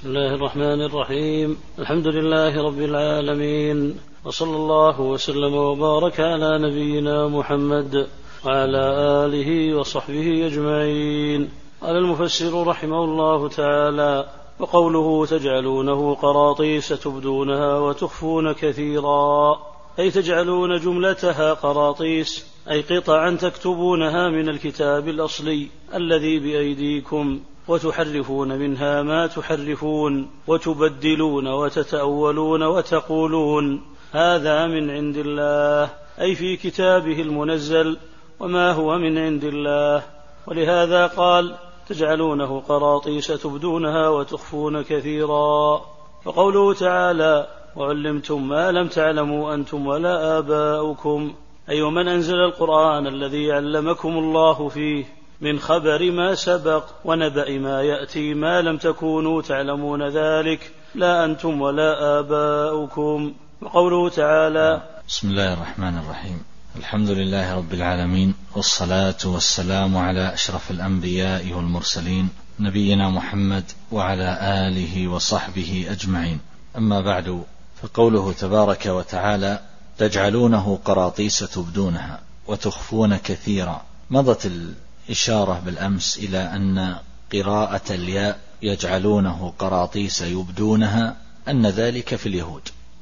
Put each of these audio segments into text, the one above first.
بسم الله الرحمن الرحيم. الحمد لله رب العالمين، وصلى الله وسلم وبارك على نبينا محمد وعلى آله وصحبه أجمعين. قال المفسر رحمه الله تعالى: وقوله تجعلونه قراطيس تبدونها وتخفون كثيرا، أي تجعلون جملتها قراطيس، أي قطعا تكتبونها من الكتاب الأصلي الذي بأيديكم، وتحرفون منها ما تحرفون، وتبدلون وتتأولون وتقولون هذا من عند الله، أي في كتابه المنزل، وما هو من عند الله. ولهذا قال: تجعلونه قراطيس تبدونها وتخفون كثيرا. وقوله تعالى: وعلمتم ما لم تعلموا أنتم ولا آباؤكم، أي ومن أنزل القرآن الذي علمكم الله فيه من خبر ما سبق ونبأ ما يأتي ما لم تكونوا تعلمون ذلك لا أنتم ولا آباؤكم. وقوله تعالى: بسم الله الرحمن الرحيم. الحمد لله رب العالمين، والصلاة والسلام على أشرف الأنبياء والمرسلين نبينا محمد وعلى آله وصحبه أجمعين. أما بعد، فقوله تبارك وتعالى: تجعلونه قراطيس تبدونها وتخفون كثيرا. مضت الإشارة بالأمس إلى أن قراءة الياء يجعلونه قراطيس يبدونها أن ذلك في اليهود،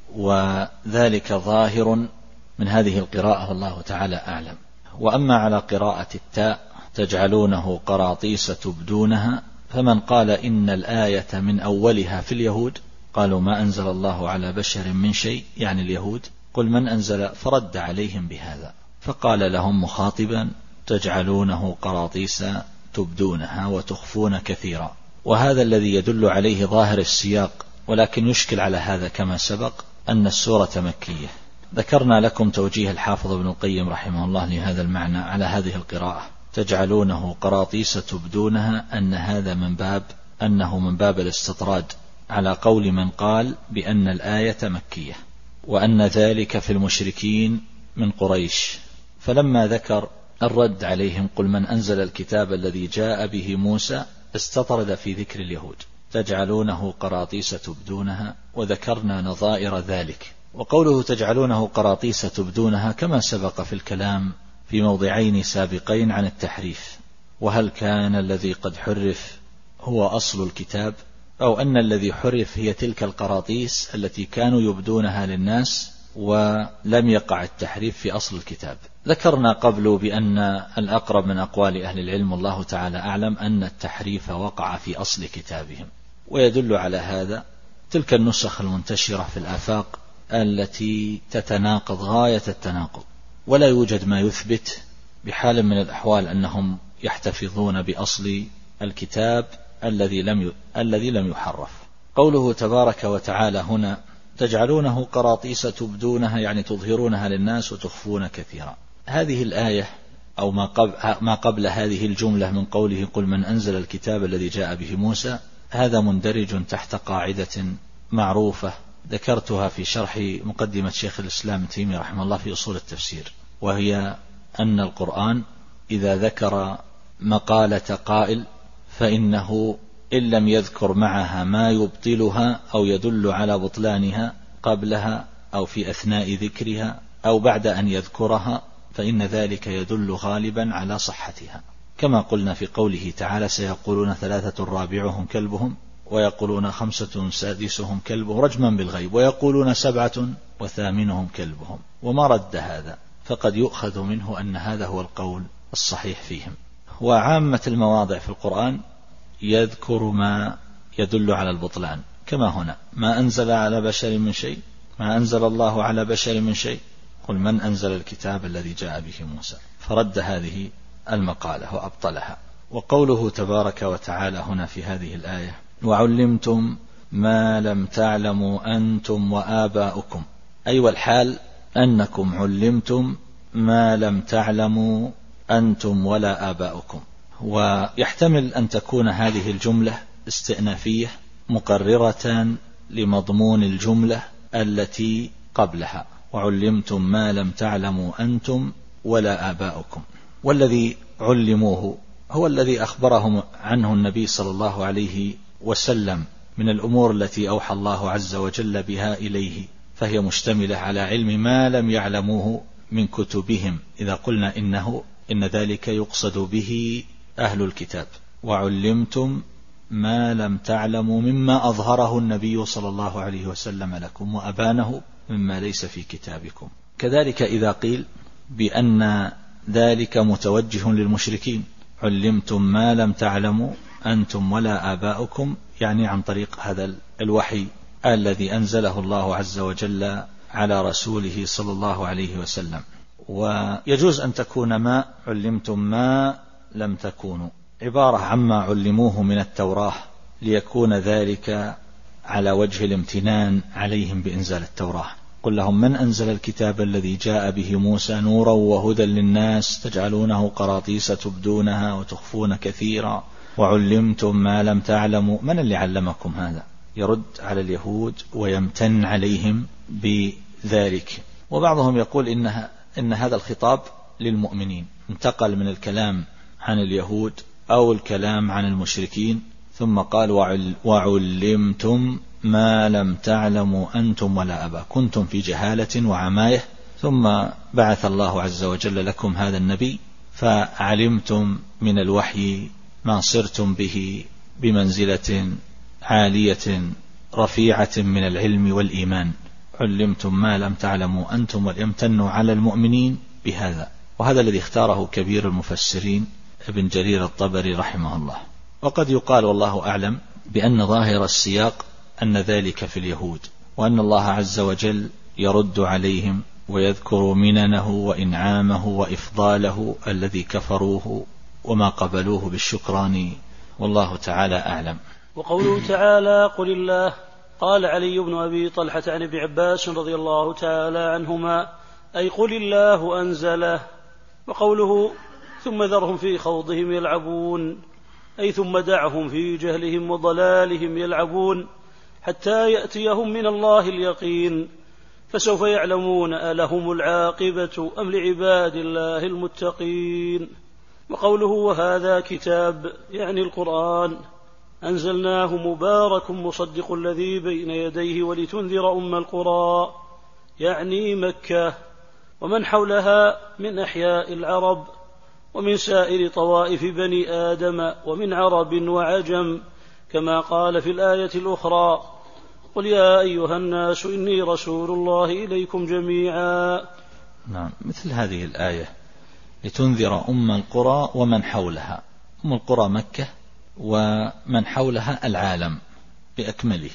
وذلك ظاهر من هذه القراءة والله تعالى أعلم. وأما على قراءة التاء تجعلونه قراطيس تبدونها، فمن قال إن الآية من أولها في اليهود قالوا: ما أنزل الله على بشر من شيء، يعني اليهود، قل من أنزل، فرد عليهم بهذا، فقال لهم مخاطبا: تجعلونه قراطيس تبدونها وتخفون كثيرا. وهذا الذي يدل عليه ظاهر السياق، ولكن يشكل على هذا كما سبق أن السورة مكية. ذكرنا لكم توجيه الحافظ ابن القيم رحمه الله لهذا المعنى على هذه القراءة: تجعلونه قراطيس تبدونها، أن هذا أنه من باب الاستطراد على قول من قال بأن الآية مكية، وأن ذلك في المشركين من قريش. فلما ذكر الرد عليهم: قل من أنزل الكتاب الذي جاء به موسى، استطرد في ذكر اليهود، تجعلونه قراطيس تبدونها، وذكرنا نظائر ذلك. وقوله تجعلونه قراطيس تبدونها كما سبق في الكلام في موضعين سابقين عن التحريف، وهل كان الذي قد حرف هو أصل الكتاب، أو أن الذي حرف هي تلك القراطيس التي كانوا يبدونها للناس ولم يقع التحريف في أصل الكتاب. ذكرنا قبل بأن الأقرب من أقوال أهل العلم والله تعالى أعلم أن التحريف وقع في أصل كتابهم، ويدل على هذا تلك النسخ المنتشرة في الآفاق التي تتناقض غاية التناقض، ولا يوجد ما يثبت بحال من الأحوال أنهم يحتفظون بأصل الكتاب الذي لم يحرف. قوله تبارك وتعالى هنا: تجعلونه قراطيس تبدونها، يعني تظهرونها للناس وتخفون كثيرا. هذه الآية أو ما قبل هذه الجملة من قوله: قل من أنزل الكتاب الذي جاء به موسى، هذا مندرج تحت قاعدة معروفة ذكرتها في شرح مقدمة شيخ الإسلام ابن تيمية رحمه الله في أصول التفسير، وهي أن القرآن إذا ذكر مقالة قائل فإنه إن لم يذكر معها ما يبطلها أو يدل على بطلانها قبلها أو في أثناء ذكرها أو بعد أن يذكرها، فإن ذلك يدل غالبا على صحتها، كما قلنا في قوله تعالى: سيقولون 3 رابعهم كلبهم، ويقولون 5 سادسهم كلبهم رجما بالغيب، ويقولون 7 وثامنهم كلبهم. وما رد هذا فقد يؤخذ منه أن هذا هو القول الصحيح فيهم. وعامة المواضع في القرآن يذكر ما يدل على البطلان، كما هنا: ما أنزل على بشر من شيء، ما أنزل الله على بشر من شيء، قل من أنزل الكتاب الذي جاء به موسى، فرد هذه المقالة وأبطلها. وقوله تبارك وتعالى هنا في هذه الآية: وعلمتم ما لم تعلموا أنتم وآباؤكم، أي والحال أنكم علمتم ما لم تعلموا أنتم ولا آباؤكم. ويحتمل أن تكون هذه الجملة استئنافية مقررة لمضمون الجملة التي قبلها: وعلمتم ما لم تعلموا أنتم ولا آباؤكم. والذي علموه هو الذي أخبرهم عنه النبي صلى الله عليه وسلم من الأمور التي أوحى الله عز وجل بها إليه، فهي مشتملة على علم ما لم يعلموه من كتبهم، إذا قلنا إن ذلك يقصد به أهل الكتاب. وعلمتم ما لم تعلموا مما أظهره النبي صلى الله عليه وسلم لكم وأبانه مما ليس في كتابكم. كذلك إذا قيل بأن ذلك متوجه للمشركين، علمتم ما لم تعلموا أنتم ولا آباؤكم، يعني عن طريق هذا الوحي الذي أنزله الله عز وجل على رسوله صلى الله عليه وسلم. ويجوز أن تكون ما علمتم ما لم تكونوا عبارة عما علموه من التوراة، ليكون ذلك على وجه الامتنان عليهم بإنزال التوراة. قل لهم من أنزل الكتاب الذي جاء به موسى نورا وهدى للناس تجعلونه قراطيس تبدونها وتخفون كثيرا وعلمتم ما لم تعلموا. من اللي علمكم هذا؟ يرد على اليهود ويمتن عليهم بذلك. وبعضهم يقول إن هذا الخطاب للمؤمنين، انتقل من الكلام عن اليهود أو الكلام عن المشركين، ثم قال وعلمتم ما لم تعلموا أنتم ولا أبا، كنتم في جهالة وعماية، ثم بعث الله عز وجل لكم هذا النبي فعلمتم من الوحي ما صرتم به بمنزلة عالية رفيعة من العلم والإيمان. علمتم ما لم تعلموا أنتم، وليمتنوا على المؤمنين بهذا. وهذا الذي اختاره كبير المفسرين ابن جرير الطبري رحمه الله. وقد يقال والله أعلم بأن ظاهر السياق أن ذلك في اليهود، وأن الله عز وجل يرد عليهم ويذكر مننه وإنعامه وإفضاله الذي كفروه وما قبلوه بالشكران، والله تعالى أعلم. وقوله تعالى قل الله، قال علي بن أبي طلحة عن ابن عباس رضي الله تعالى عنهما أي قل الله أنزله. وقوله ثم ذرهم في خوضهم يلعبون أي ثم دعهم في جهلهم وضلالهم يلعبون حتى يأتيهم من الله اليقين، فسوف يعلمون ألهم العاقبة أم لعباد الله المتقين. وقوله وهذا كتاب يعني القرآن أنزلناه مبارك مصدق الذي بين يديه ولتنذر أم القرى يعني مكة ومن حولها من أحياء العرب ومن سائر طوائف بني آدم ومن عرب وعجم، كما قال في الآية الأخرى قل يا أيها الناس إني رسول الله إليكم جميعا. نعم، مثل هذه الآية لتنذر أم القرى ومن حولها. أم القرى مكة ومن حولها العالم بأكمله.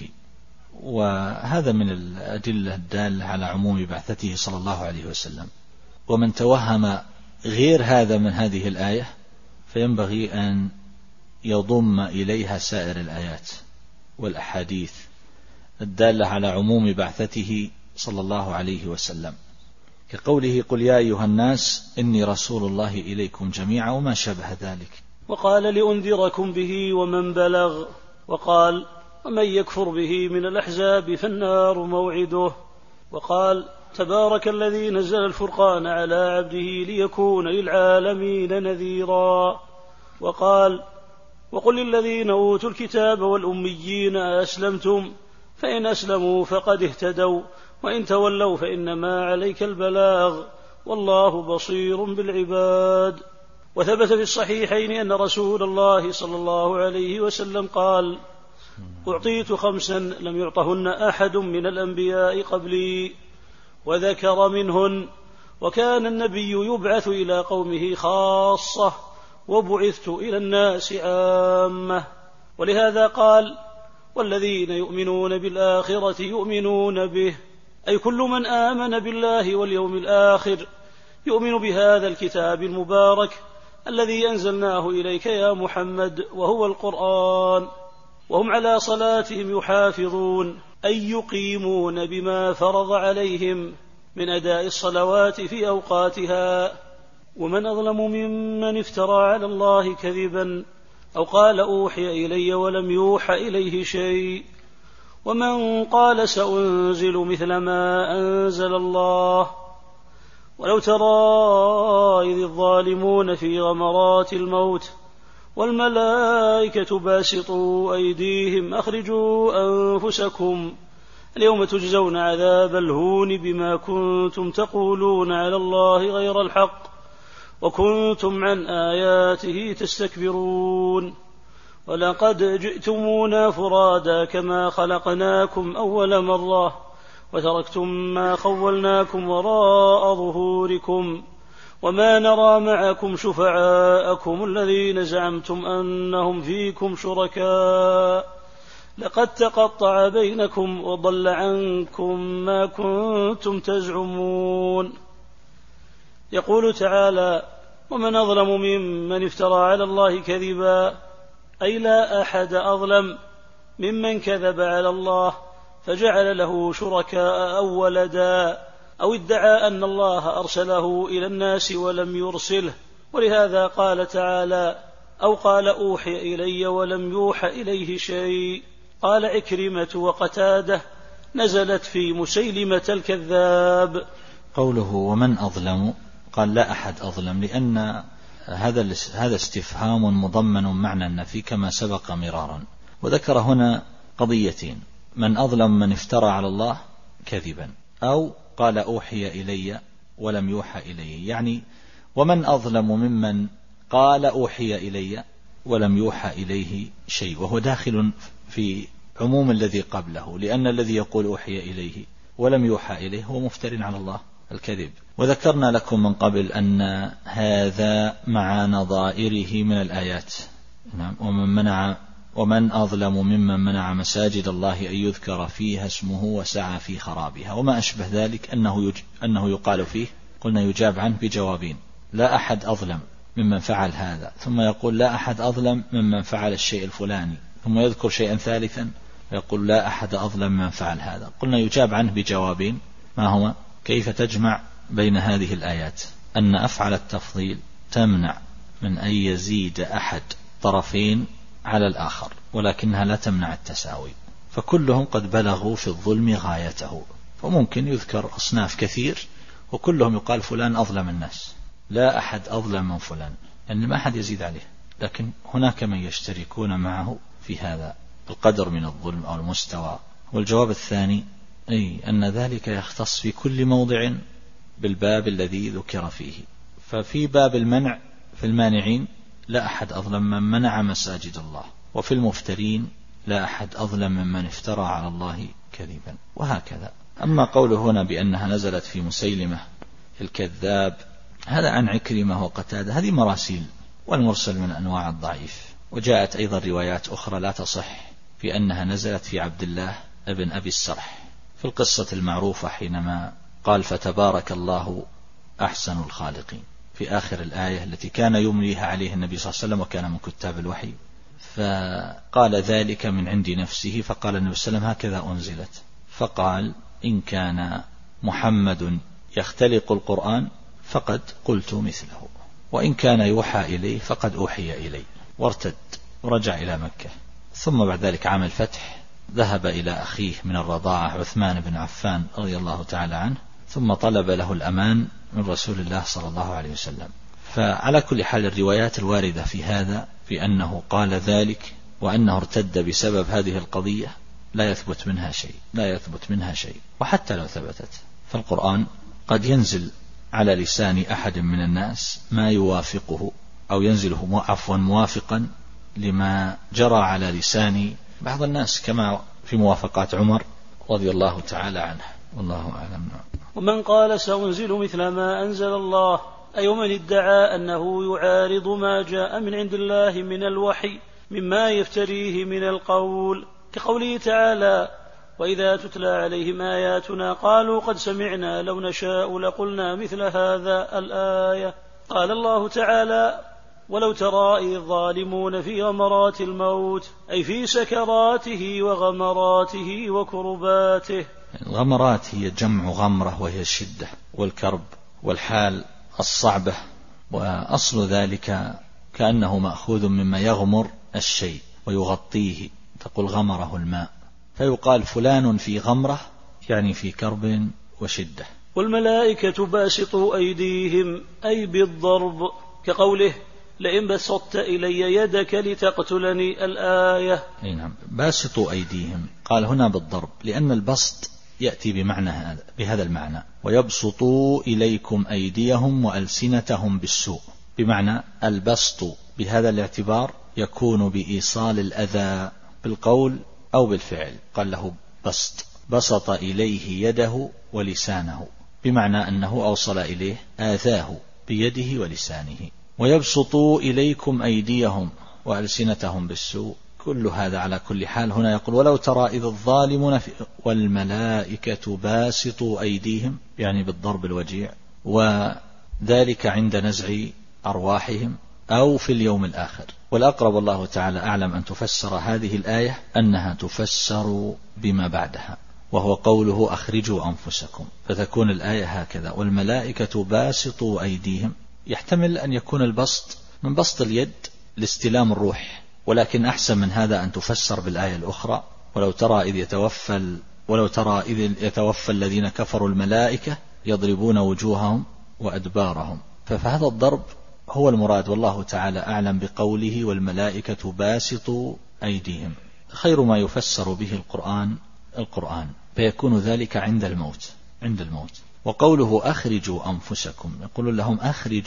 وهذا من الأدلة الدالة على عموم بعثته صلى الله عليه وسلم. ومن توهم غير هذا من هذه الآية فينبغي أن يضم إليها سائر الآيات والأحاديث الدالة على عموم بعثته صلى الله عليه وسلم، كقوله قل يا أيها الناس إني رسول الله إليكم جميعا وما شابه ذلك. وقال لأنذركم به ومن بلغ، وقال ومن يكفر به من الأحزاب فالنار موعده. وقال تبارك الذي نزل الفرقان على عبده ليكون للعالمين نذيرا. وقال وقل للذين أوتوا الكتاب والأميين أسلمتم فإن أسلموا فقد اهتدوا وإن تولوا فإنما عليك البلاغ والله بصير بالعباد. وثبت في الصحيحين أن رسول الله صلى الله عليه وسلم قال أعطيت 5 لم يعطهن أحد من الأنبياء قبلي، وذكر منهن وكان النبي يبعث إلى قومه خاصة وبعثت إلى الناس عامة. ولهذا قال والذين يؤمنون بالآخرة يؤمنون به، أي كل من آمن بالله واليوم الآخر يؤمن بهذا الكتاب المبارك الذي أنزلناه إليك يا محمد وهو القرآن. وهم على صلاتهم يحافظون أي يقيمون بما فرض عليهم من أداء الصلوات في أوقاتها. ومن أظلم ممن افترى على الله كذبا أو قال أوحي إلي ولم يوحى إليه شيء، ومن قال سأنزل مثل ما أنزل الله. ولو ترى إذ الظالمون في غمرات الموت والملائكة باسطوا أيديهم أخرجوا أنفسكم اليوم تجزون عذاب الهون بما كنتم تقولون على الله غير الحق وكنتم عن آياته تستكبرون ولقد جئتمونا فرادا كما خلقناكم أول مرة وتركتم ما خولناكم وراء ظهوركم وما نرى معكم شفعاءكم الذين زعمتم أنهم فيكم شركاء لقد تقطع بينكم وضل عنكم ما كنتم تزعمون. يقول تعالى: ومن أظلم ممن افترى على الله كذبا، أي لا أحد أظلم ممن كذب على الله فجعل له شركاء أو ولدا أو ادعى أن الله أرسله إلى الناس ولم يرسله. ولهذا قال تعالى: أو قال أوحي إلي ولم يوحى إليه شيء. قال عكرمة وقتادة: نزلت في مسيلمة الكذاب. قوله ومن أظلم، قال لا أحد أظلم، لأن هذا استفهام مضمن معنى النفي كما سبق مرارا. وذكر هنا قضيتين: من أظلم من افترى على الله كذبا، أو قال أوحي إلي ولم يوحى إلي، يعني ومن أظلم ممن قال أوحي إلي ولم يوحى إليه شيء، وهو داخل في عموم الذي قبله، لأن الذي يقول أوحي إليه ولم يوحى إليه هو مفتر على الله الكذب. وذكرنا لكم من قبل أن هذا مع نظائره من الآيات. ومن أظلم ممن منع مساجد الله أن يذكر فيها اسمه وسعى في خرابها، وما أشبه ذلك أنه يقال فيه، قلنا يجاب عنه بجوابين: لا أحد أظلم ممن فعل هذا، ثم يقول لا أحد أظلم ممن فعل الشيء الفلاني، ثم يذكر شيئا ثالثا ويقول لا أحد أظلم ممن فعل هذا. قلنا يجاب عنه بجوابين: ما هو؟ كيف تجمع بين هذه الآيات؟ أن أفعل التفضيل تمنع من أن يزيد أحد طرفين على الآخر، ولكنها لا تمنع التساوي، فكلهم قد بلغوا في الظلم غايته، فممكن يذكر أصناف كثير وكلهم يقال فلان أظلم الناس، لا أحد أظلم من فلان، يعني ما أحد يزيد عليه، لكن هناك من يشتركون معه في هذا القدر من الظلم أو المستوى. والجواب الثاني أن ذلك يختص في كل موضع بالباب الذي ذكر فيه. ففي باب المنع في المانعين لا أحد أظلم من منع مساجد الله، وفي المفترين لا أحد أظلم ممن افترى على الله كذبا، وهكذا. أما قوله هنا بأنها نزلت في مسيلمة الكذاب، هذا عن عكرمة وقتادة، هذه مراسيل، والمرسل من أنواع الضعيف. وجاءت أيضا روايات أخرى لا تصح في أنها نزلت في عبد الله ابن أبي السرح في القصة المعروفة حينما قال فتبارك الله أحسن الخالقين في آخر الآية التي كان يمليها عليه النبي صلى الله عليه وسلم وكان من كتاب الوحي، فقال ذلك من عند نفسه، فقال النبي صلى الله عليه وسلم هكذا أنزلت، فقال إن كان محمد يختلق القرآن فقد قلت مثله، وإن كان يوحى إليه فقد أوحي إليه، وارتد ورجع إلى مكة. ثم بعد ذلك عام الفتح ذهب إلى أخيه من الرضاعة عثمان بن عفان رضي الله تعالى عنه، ثم طلب له الأمان من رسول الله صلى الله عليه وسلم. فعلى كل حال الروايات الواردة في هذا في أنه قال ذلك وأنه ارتد بسبب هذه القضية لا يثبت منها شيء. وحتى لو ثبتت فالقرآن قد ينزل على لسان أحد من الناس ما يوافقه، أو ينزله موافقا لما جرى على لسان بعض الناس، كما في موافقات عمر رضي الله تعالى عنه، والله أعلم. ومن قال سأنزل مثل ما أنزل الله، أي من ادعى أنه يعارض ما جاء من عند الله من الوحي مما يفتريه من القول، كقوله تعالى وإذا تتلى عليهم آياتنا قالوا قد سمعنا لو نشاء لقلنا مثل هذا الآية. قال الله تعالى ولو ترى إذ الظالمون في غمرات الموت، أي في سكراته وغمراته وكرباته. الغمرات هي جمع غمرة، وهي الشدة والكرب والحال الصعبة، وأصل ذلك كأنه مأخوذ مما يغمر الشيء ويغطيه، تقول غمره الماء، فيقال فلان في غمرة يعني في كرب وشدة. والملائكة باسطوا أيديهم، أي بالضرب، كقوله لئن بسطت إلي يدك لتقتلني الآية. نعم. باسطوا أيديهم قال هنا بالضرب، لأن البسط يأتي بهذا المعنى، ويبسطوا إليكم أيديهم وألسنتهم بالسوء، بمعنى البسط بهذا الاعتبار يكون بإيصال الأذى بالقول أو بالفعل. قال له بسط، بسط إليه يده ولسانه، بمعنى أنه أوصل إليه، آذاه بيده ولسانه. ويبسطوا إليكم أيديهم وألسنتهم بالسوء، كل هذا على كل حال. هنا يقول ولو ترى إذ الظالمون والملائكة باسطوا أيديهم، يعني بالضرب الوجيع، وذلك عند نزع أرواحهم أو في اليوم الآخر. والأقرب والله تعالى أعلم أن تفسر هذه الآية أنها تفسر بما بعدها، وهو قوله أخرجوا أنفسكم، فتكون الآية هكذا والملائكة باسطوا أيديهم. يحتمل أن يكون البسط من بسط اليد لاستلام الروح، ولكن أحسن من هذا أن تفسر بالآية الأخرى ولو ترى إذ يتوفى الذين كفروا الملائكة يضربون وجوههم وأدبارهم. فهذا الضرب هو المراد، والله تعالى أعلم بقوله والملائكة باسطوا أيديهم. خير ما يفسر به القرآن، فيكون ذلك عند الموت. وقوله أخرجوا أنفسكم، يقول لهم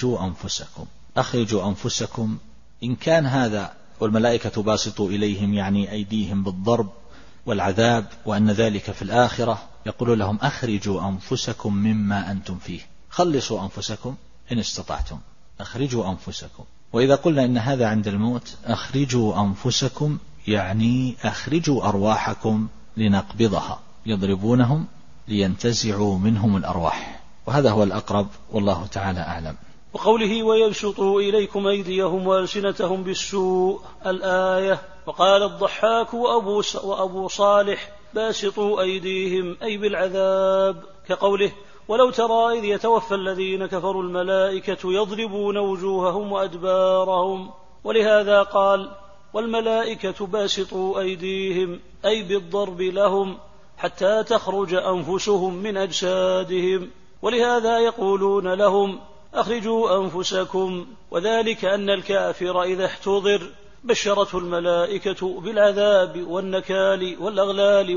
أخرجوا أنفسكم، إن كان هذا والملائكة باسطوا إليهم يعني أيديهم بالضرب والعذاب، وأن ذلك في الآخرة، يقول لهم أخرجوا أنفسكم مما أنتم فيه، خلصوا أنفسكم إن استطعتم، أخرجوا أنفسكم. وإذا قلنا إن هذا عند الموت، أخرجوا أنفسكم يعني أخرجوا أرواحكم لنقبضها، يضربونهم لينتزعوا منهم الأرواح، وهذا هو الأقرب والله تعالى أعلم. وقوله ويبسطوا إليكم أيديهم وألسنتهم بالسوء الآية. وقال الضحاك وأبو صالح باسطوا أيديهم أي بالعذاب، كقوله ولو ترى إذ يتوفى الذين كفروا الملائكة يضربون وجوههم وأدبارهم. ولهذا قال والملائكة باسطوا أيديهم أي بالضرب لهم حتى تخرج أنفسهم من أجسادهم، ولهذا يقولون لهم أخرجوا أنفسكم، وذلك أن الكافر إذا احتضر بشرته الملائكة بالعذاب والنكال والأغلال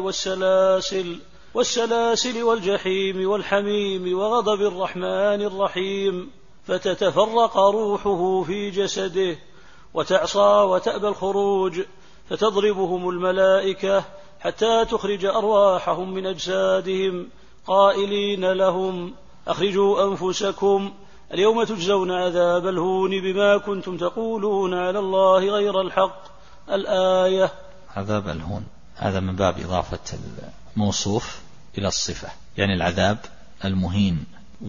والسلاسل والجحيم والحميم وغضب الرحمن الرحيم، فتتفرق روحه في جسده وتعصى وتأبى الخروج، فتضربهم الملائكة حتى تخرج أرواحهم من أجسادهم قائلين لهم أخرجوا أنفسكم اليوم تجزون عذاب الهون بما كنتم تقولون على الله غير الحق الآية. عذاب الهون هذا من باب إضافة الموصوف إلى الصفة، يعني العذاب المهين،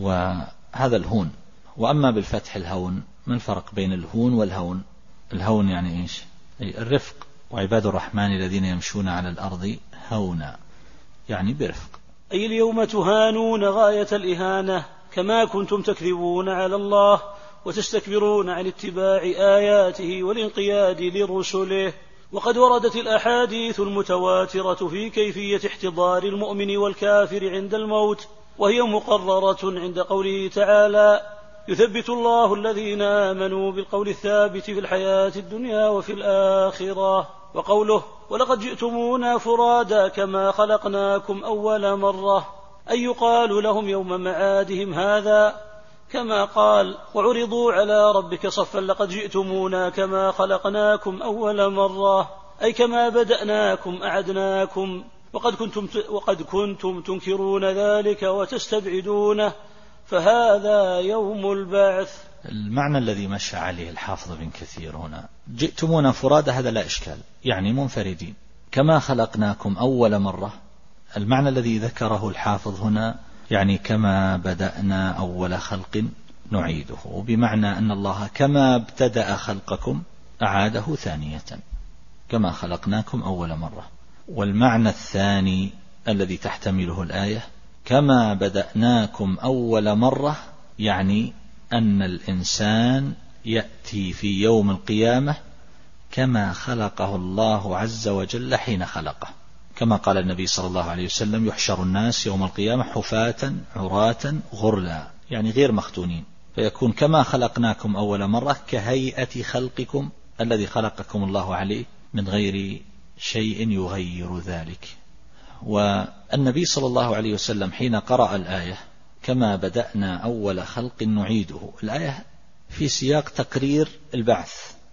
وهذا الهون. وأما بالفتح الهون، ما الفرق بين الهون والهون؟ الهون يعني إيش؟ الرفق، وعباد الرحمن الذين يمشون على الأرض هونا، يعني برفق. أي اليوم تهانون غاية الإهانة كما كنتم تكذبون على الله وتستكبرون عن اتباع آياته والانقياد لرسله. وقد وردت الأحاديث المتواترة في كيفية احتضار المؤمن والكافر عند الموت، وهي مقررة عند قوله تعالى يثبت الله الذين آمنوا بالقول الثابت في الحياة الدنيا وفي الآخرة. وقوله ولقد جئتمونا فرادا كما خلقناكم أول مرة، أي يقال لهم يوم معادهم هذا كما قال وعرضوا على ربك صفا لقد جئتمونا كما خلقناكم أول مرة، أي كما بدأناكم أعدناكم، وقد كنتم تنكرون ذلك وتستبعدونه، فهذا يوم البعث. المعنى الذي مشى عليه الحافظ بن كثير هنا جئتمونا فرادا، هذا لا إشكال، يعني منفردين. كما خلقناكم أول مرة، المعنى الذي ذكره الحافظ هنا يعني كما بدأنا أول خلق نعيده، بمعنى أن الله كما ابتدأ خلقكم أعاده ثانية، كما خلقناكم أول مرة. والمعنى الثاني الذي تحتمله الآية كما بدأناكم أول مرة، يعني أن الإنسان يأتي في يوم القيامة كما خلقه الله عز وجل حين خلقه، كما قال النبي صلى الله عليه وسلم يحشر الناس يوم القيامة حفاة عراة غرلا، يعني غير مختونين. فيكون كما خلقناكم أول مرة كهيئة خلقكم الذي خلقكم الله عليه من غير شيء يغير ذلك. والنبي صلى الله عليه وسلم حين قرأ الآية كما بدأنا أول خلق نعيده، الآية في سياق تقرير البعث،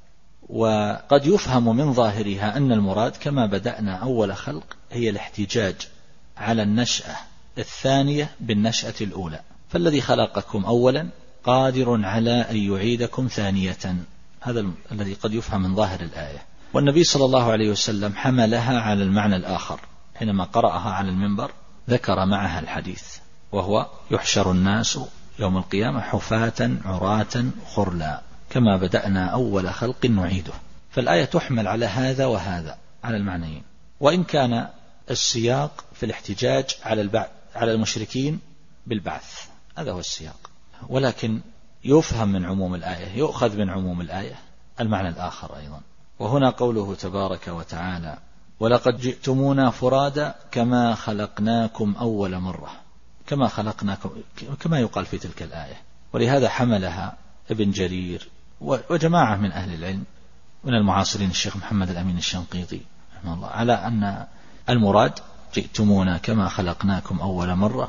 وقد يفهم من ظاهرها أن المراد كما بدأنا أول خلق هي الاحتجاج على النشأة الثانية بالنشأة الأولى، فالذي خلقكم أولا قادر على أن يعيدكم ثانية، هذا الذي قد يفهم من ظاهر الآية. والنبي صلى الله عليه وسلم حملها على المعنى الآخر حينما قرأها على المنبر، ذكر معها الحديث وهو يحشر الناس يوم القيامة حفاة عراة خرلا كما بدأنا أول خلق نعيده. فالآية تحمل على هذا وهذا، على المعنيين، وإن كان السياق في الاحتجاج على المشركين بالبعث، هذا هو السياق، ولكن يفهم من عموم الآية، يؤخذ من عموم الآية المعنى الآخر أيضا. وهنا قوله تبارك وتعالى ولقد جئتمونا فرادا كما خلقناكم أول مرة، كما خلقناكم كما يقال في تلك الآية. ولهذا حملها ابن جرير وجماعة من أهل العلم من المعاصرين الشيخ محمد الأمين الشنقيطي رحمه الله على أن المراد جئتمونا كما خلقناكم أول مرة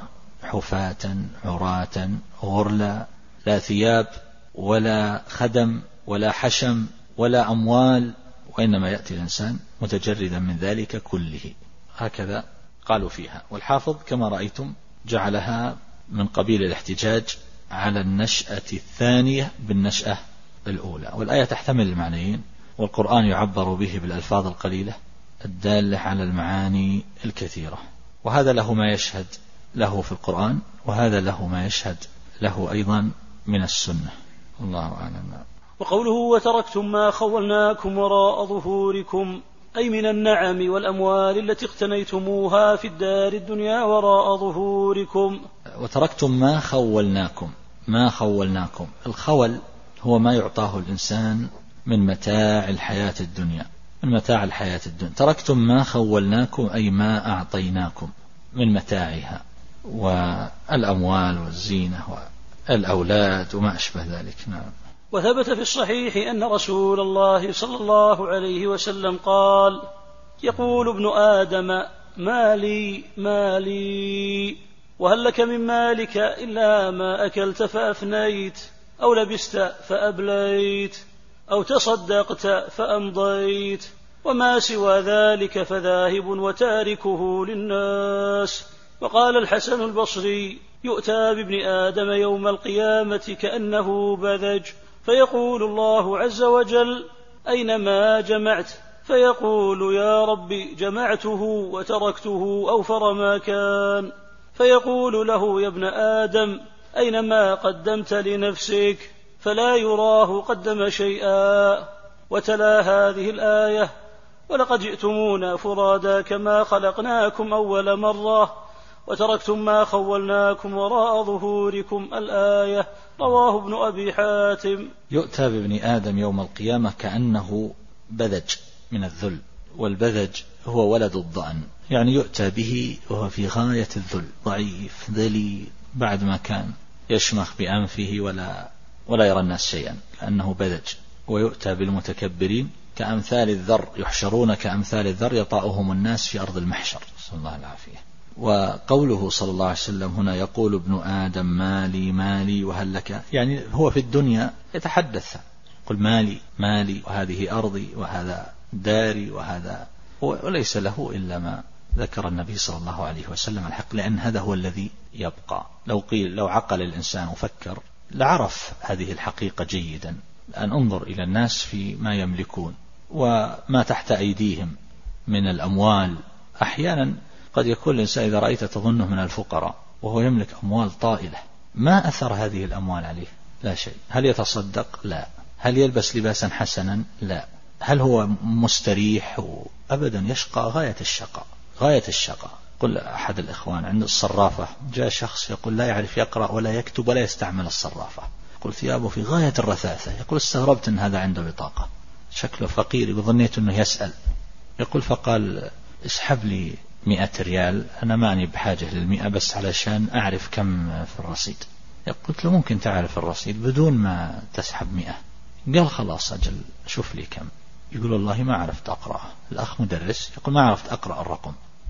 حفاة عراة غرلا، لا ثياب ولا خدم ولا حشم ولا أموال، وإنما يأتي الإنسان متجردا من ذلك كله، هكذا قالوا فيها. والحافظ كما رأيتم جعلها من قبيل الاحتجاج على النشأة الثانية بالنشأة الأولى. والآية تحتمل المعنيين، والقرآن يعبر به بالألفاظ القليلة الدالة على المعاني الكثيرة، وهذا له ما يشهد له في القرآن، وهذا له ما يشهد له أيضا من السنة، الله أعلم. وقوله وتركتم ما خولناكم وراء ظهوركم، أي من النعم والأموال التي اقتنيتموها في الدار الدنيا وراء ظهوركم. وتركتم ما خولناكم، ما خولناكم، الخول هو ما يعطاه الإنسان من متاع الحياة الدنيا، من متاع الحياة الدنيا. تركتم ما خولناكم أي ما أعطيناكم من متاعها، والأموال والزينة والأولاد وما أشبه ذلك. نعم. وثبت في الصحيح أن رسول الله صلى الله عليه وسلم قال يقول ابن آدم مالي مالي، وهل لك من مالك إلا ما أكلت فأفنيت، أو لبست فأبليت، أو تصدقت فأمضيت، وما سوى ذلك فذاهب وتاركه للناس. وقال الحسن البصري يؤتى بابن آدم يوم القيامة كأنه بذج، فيقول الله عز وجل أينما جمعت، فيقول يا رب جمعته وتركته أوفر ما كان، فيقول له يا ابن آدم أينما قدمت لنفسك، فلا يراه قدم شيئا. وتلا هذه الآية ولقد جئتمونا فرادا كما خلقناكم أول مرة وتركتم ما خولناكم وراء ظهوركم، الآية. رواه ابن أبي حاتم. يؤتى بابن آدم يوم القيامة كأنه بذج من الذل، والبذج هو ولد الضأن، يعني يؤتى به وهو في غاية الذل، ضعيف ذليل، بعد ما كان يشمخ بأنفه ولا يرى الناس شيئا، لأنه بذج. ويؤتى بالمتكبرين كأمثال الذر، يحشرون كأمثال الذر يطأهم الناس في أرض المحشر، صلى الله العافية. وقوله صلى الله عليه وسلم هنا يقول ابن آدم مالي مالي وهل لك، يعني هو في الدنيا يتحدث يقول مالي مالي وهذه أرضي وهذا داري وهذا، وليس له إلا ما ذكر النبي صلى الله عليه وسلم الحق، لأن هذا هو الذي يبقى. لو عقل الإنسان وفكر لعرف هذه الحقيقة جيدا، أن انظر إلى الناس في ما يملكون وما تحت أيديهم من الأموال. أحيانا قد يكون الإنسان إذا رأيت تظنه من الفقراء وهو يملك أموال طائلة، ما أثر هذه الأموال عليه؟ لا شيء. هل يتصدق؟ لا. هل يلبس لباسا حسنا؟ لا. هل هو مستريح؟ أبدا، يشقى غاية الشقاء، غاية الشقاء. قل أحد الإخوان عند الصرافة جاء شخص يقول لا يعرف يقرأ ولا يكتب ولا يستعمل الصرافة، يقول ثيابه في غاية الرثاثة، يقول استغربت أن هذا عنده بطاقة، شكله فقير وظنيت أنه يسأل. يقول فقال اسحب لي 100 ريال، أنا ماني بحاجة لل100 بس علشان أعرف كم في الرصيد. قلت له ممكن تعرف الرصيد بدون ما تسحب 100. قال خلاص أجل شوف لي كم. يقول والله ما عرفت أقرأ. الأخ مدرس يقول ما عرفت أقرأ الرقم.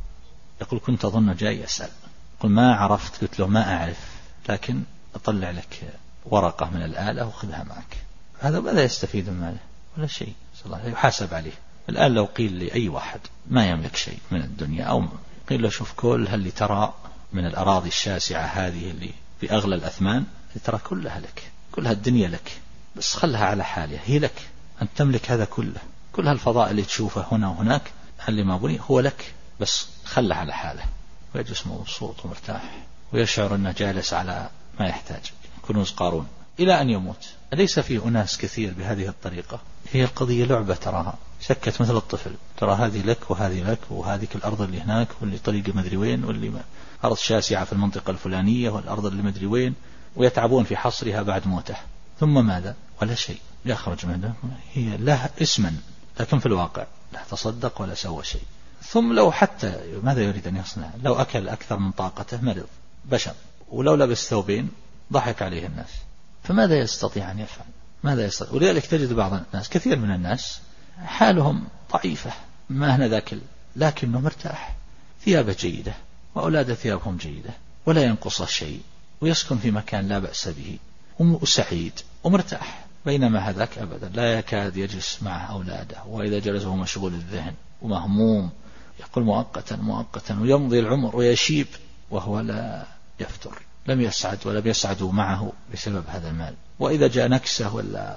يقول كنت أظن جاي يسأل. يقول ما عرفت. قلت له ما أعرف لكن أطلع لك ورقة من الآلة وخذها معك. هذا ماذا يستفيد من ماله؟ ولا شيء. الله يحاسب عليه. الآن لو قيل لأي واحد ما يملك شيء من الدنيا أو قيل له شوف كل اللي ترى من الأراضي الشاسعة هذه اللي في أغلى الأثمان ترى كلها لك، كلها الدنيا لك، بس خلها على حالها، هي لك، أنت تملك هذا كله، كل هالفضاء اللي تشوفه هنا وهناك اللي ما بني هو لك، بس خلها على حاله. ويجلس مبسوط ومرتاح ويشعر أنه جالس على ما يحتاج، كنوز قارون إلى أن يموت. أليس فيه أناس كثير بهذه الطريقة؟ هي القضية لعبة تراها، شكت مثل الطفل، ترى هذه لك وهذه لك وهذه الأرض اللي هناك واللي طريقة مدري وين واللي أرض شاسعة في المنطقة الفلانية والأرض اللي مدري وين، ويتعبون في حصرها بعد موته. ثم ماذا؟ ولا شيء يخرج منه، هي لها اسما لكن في الواقع لا تصدق ولا سوى شيء. ثم لو حتى ماذا يريد أن يصنع؟ لو أكل أكثر من طاقته مرض بشر، ولو لبس ثوبين ضحك عليه الناس، فماذا يستطيع أن يفعل؟ ماذا يستطيع؟ ولذلك تجد بعض الناس، كثير من الناس حالهم ضعيفة ما هنا ذاك، لكنه مرتاح، ثيابه جيدة وأولاده ثيابهم جيدة ولا ينقص شيء، ويسكن في مكان لا بأس به وسعيد ومرتاح، بينما هذاك أبدا لا يكاد يجلس مع أولاده، وإذا جلس هو مشغول الذهن ومهموم، يقول مؤقتا ويمضي العمر ويشيب وهو لا يفتر، لم يسعد ولم يسعدوا معه بسبب هذا المال، وإذا جاء نكسة ولا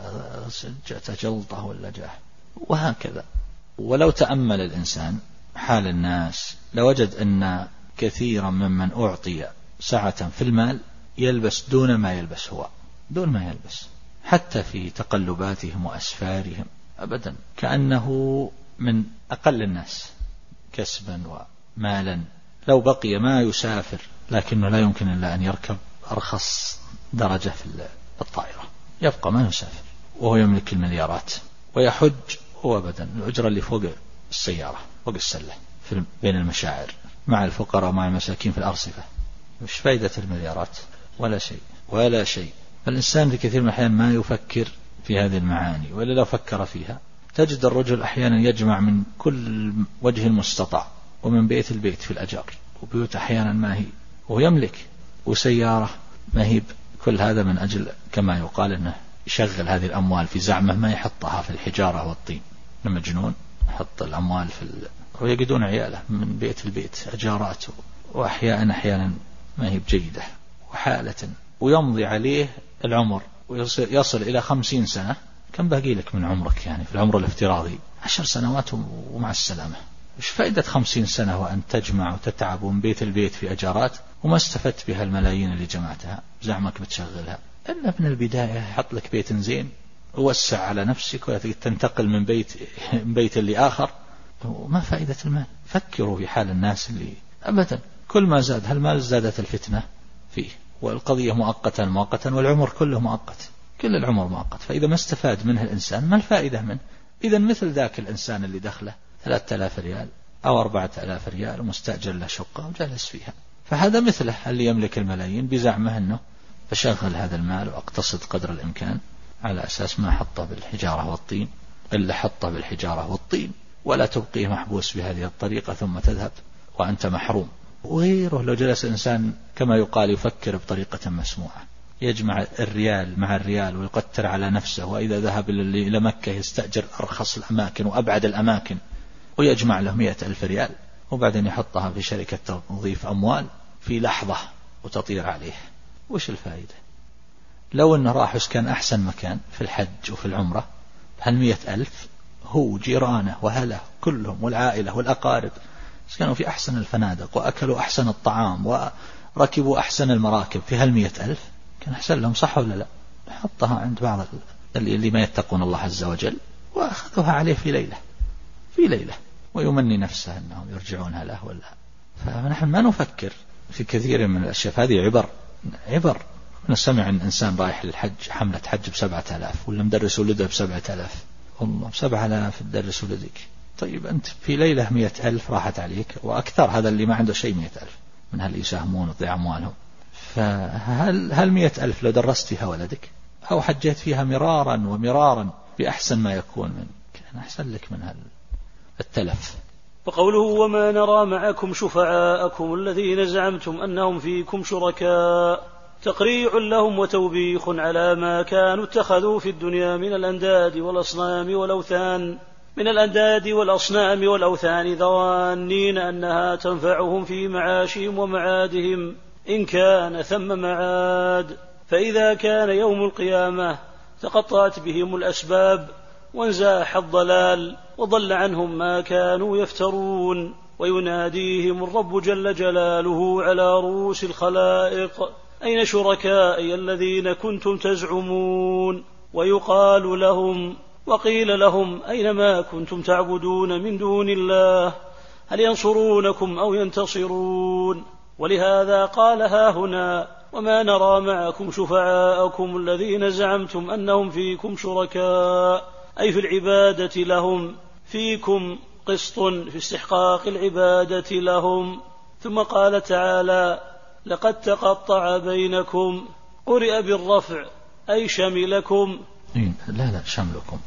جاءت جلطة ولا جاء وهكذا. ولو تأمل الإنسان حال الناس لوجد أن كثيرا ممن أعطي سعة في المال يلبس دون ما يلبس هو، دون ما يلبس، حتى في تقلباتهم وأسفارهم أبدا كأنه من أقل الناس كسبا ومالا. لو بقي ما يسافر لكنه لا يمكن إلا أن يركب أرخص درجة في الطائرة، يبقى ما يسافر وهو يملك المليارات، ويحج هو أبدا الأجرة اللي فوق السيارة فوق السلة بين المشاعر مع الفقراء ومع المساكين في الأرصفة. مش فايدة المليارات؟ ولا شيء ولا شيء. فالإنسان في كثير من الأحيان ما يفكر في هذه المعاني، ولا لو فكر فيها تجد الرجل أحيانا يجمع من كل وجه المستطاع ومن بيت البيت في الأجار، وبيوت أحيانا ما هي، ويملك وسيارة ما هي، كل هذا من أجل كما يقال أنه يشغل هذه الأموال في زعمه ما يحطها في الحجارة والطين. المجنون يحط الأموال ويجدون عياله من بيت البيت أجارات، وأحيانا ما هي بجيدة وحالة، ويمضي عليه العمر ويصل إلى 50 سنة. كم باقي لك من عمرك يعني في العمر الافتراضي؟ 10 سنوات ومع السلامة. مش فائدة 50 سنة وأن تجمع وتتعب من بيت البيت في أجارات وما استفدت بها الملايين اللي جمعتها، زعمك بتشغلها. إلا من البداية حط لك بيت زين ووسع على نفسك ولا تنتقل من بيت اللي آخر. وما فائدة المال؟ فكروا في حال الناس اللي أبدا كل ما زاد هالمال زادت الفتنة فيه، والقضية مؤقتا والعمر كله مؤقت، كل العمر مؤقت. فإذا ما استفاد منه الإنسان ما الفائدة منه؟ إذا مثل ذاك الإنسان اللي دخله 3000 ريال أو 4000 ريال ومستأجر له شقة وجالس فيها، فهذا مثله اللي يملك الملايين بزعمه أنه بشغل هذا المال وأقتصد قدر الإمكان، على أساس ما حطه بالحجارة والطين إلا حطه بالحجارة والطين، ولا تبقيه محبوس بهذه الطريقة ثم تذهب وأنت محروم. وغيره لو جلس الإنسان كما يقال يفكر بطريقة مسموعة، يجمع الريال مع الريال ويقتر على نفسه، وإذا ذهب إلى مكة يستأجر أرخص الأماكن وأبعد الأماكن ويجمع له 100,000 ريال، وبعدين يحطها في شركة تنظيف أموال في لحظة وتطير عليه. وش الفائدة؟ لو أنه راح يسكن أحسن مكان في الحج وفي العمرة، هال100,000 هو جيرانه وهله كلهم والعائلة والأقارب سكنوا في أحسن الفنادق وأكلوا أحسن الطعام وركبوا أحسن المراكب، في هال100,000 كان أحسن لهم، صح ولا لا؟ حطها عند بعض اللي ما يتقون الله عز وجل وأخذوها عليه في ليلة ويمني نفسه أنهم يرجعونها له ولا. فنحن ما نفكر في كثير من الأشياء. هذه عبر. نسمع أن إنسان رايح للحج حملة حج ب7,000 ولا مدرس ولده ب7,000، والله 7,000 تدرس ولدك. طيب أنت في ليلة 100,000 راحت عليك وأكثر، هذا اللي ما عنده شيء 100,000 من هل يساهمون ويضيع أموالهم فهل 100,000 لو درست فيها ولدك أو حجيت فيها مرارا ومرارا بأحسن ما يكون منك، كان أحسن لك من التلف. وقوله وما نرى معكم شفعاءكم الذين زعمتم أنهم فيكم شركاء تقريع لهم وتوبيخ على ما كانوا اتخذوا في الدنيا من الأنداد والأصنام والأوثان ظانين أنها تنفعهم في معاشهم ومعادهم إن كان ثم معاد. فإذا كان يوم القيامة تقطعت بهم الأسباب وانزاح الضلال وضل عنهم ما كانوا يفترون، ويناديهم الرب جل جلاله على رؤوس الخلائق أين شركائي الذين كنتم تزعمون؟ وقيل لهم أين ما كنتم تعبدون من دون الله؟ هل ينصرونكم أو ينتصرون؟ ولهذا قال هنا وما نرى معكم شفعاءكم الذين زعمتم أنهم فيكم شركاء، أي في العبادة لهم، فيكم قسط في استحقاق العبادة لهم. ثم قال تعالى لقد تقطع بينكم، قرئ بالرفع أي شملكم. لا شملكم.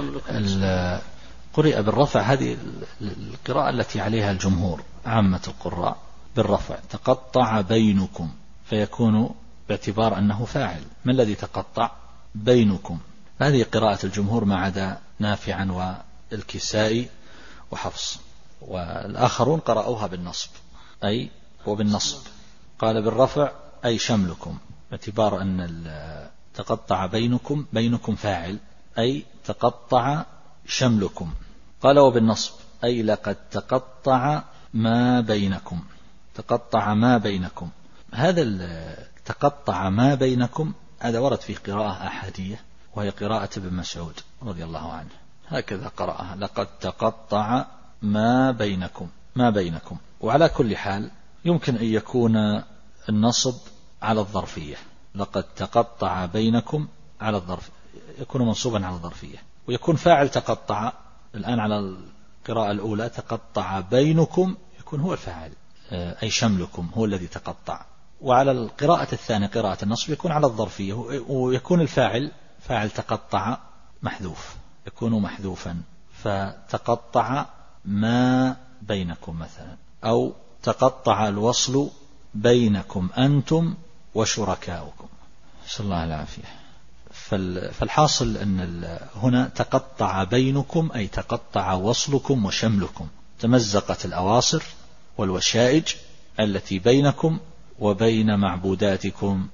قرئ بالرفع، هذه القراءة التي عليها الجمهور عامة القراء بالرفع، تقطع بينكم، فيكون باعتبار أنه فاعل. ما الذي تقطع؟ بينكم. هذه قراءة الجمهور ما عدا نافعا والكسائي وحفص، والآخرون قرأوها بالنصب، أي وبالنصب. قال بالرفع أي شملكم، باعتبار أن تقطع بينكم فاعل، أي تقطع شملكم. قال وبالنصب أي لقد تقطع ما بينكم، تقطع ما بينكم. هذا تقطع ما بينكم هذا ورد في قراءة أحادية، وهي قراءة ابن مسعود رضي الله عنه، هكذا قرأها لقد تقطع ما بينكم. وعلى كل حال يمكن أن يكون النصب على الظرفية، لقد تقطع بينكم على الظرف، يكون منصوبا على الظرفية، ويكون فاعل تقطع. الآن على القراءة الأولى تقطع بينكم يكون هو الفاعل، أي شملكم هو الذي تقطع. وعلى القراءة الثانية قراءة النصب يكون على الظرفية، ويكون الفاعل فاعل تقطع محذوف، يكون محذوفا، فتقطع ما بينكم مثلا، أو تقطع الوصل بينكم أنتم وشركاؤكم، نسأل الله العافية. فالحاصل أن هنا تقطع بينكم أي تقطع وصلكم وشملكم، تمزقت الأواصر والوشائج التي بينكم وبين معبوداتكم